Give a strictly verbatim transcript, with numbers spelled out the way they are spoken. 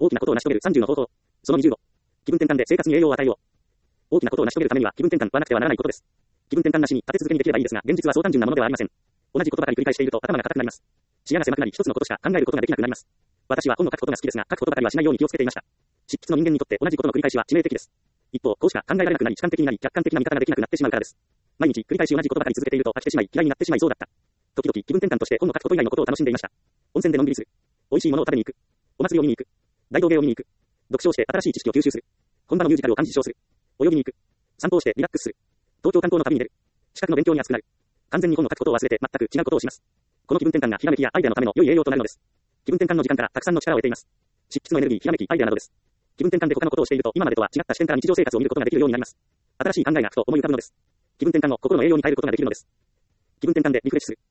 大きなことを成し遂げるさんじゅうの方法。そのにじゅうご。気分転換で生活に栄養を与えよう。大きなことを成し遂げるためには気分転換はなくてはならないことです。気分転換なしに立て続けにできればいいですが、現実はそう単純なものではありません。同じことばかり繰り返していると頭が硬くなります。視野が狭くなり一つのことしか考えることができなくなります。私は本を書くことが好きですが、書くことばかりはしないように気をつけていました。執筆の人間にとって同じことの繰り返しは致命的です。一方、こうしか考えられなくなり主観的になり客観的な見方ができなくなってしまうからです。毎日繰り返し同じことばかり続けていると飽きてしまい嫌いになってしまいそうだった。時々気分転換として本を書くこと以外のことを楽しんでいました。温泉でのんびりする。美味しいものを食べに行く。お祭りを見に行く。大道芸を見に行く。読書をして新しい知識を吸収する。本場のミュージカルを感じ受賞する。泳ぎに行く。散歩をしてリラックスする。東京観光の旅に出る。資格の勉強に熱くなる。完全に本を書くことを忘れて全く違うことをします。この気分転換がひらめきやアイデアのための良い栄養となるのです。気分転換の時間からたくさんの力を得ています。執筆のエネルギー、ひらめき、アイデアなどです。気分転換で他のことをしていると今までとは違った視点から日常生活を見ることができるようになります。新しい考えがふと思い浮かぶのです。気分転換を心の栄養に変えることができるのです。気分転換でリフレッシュする。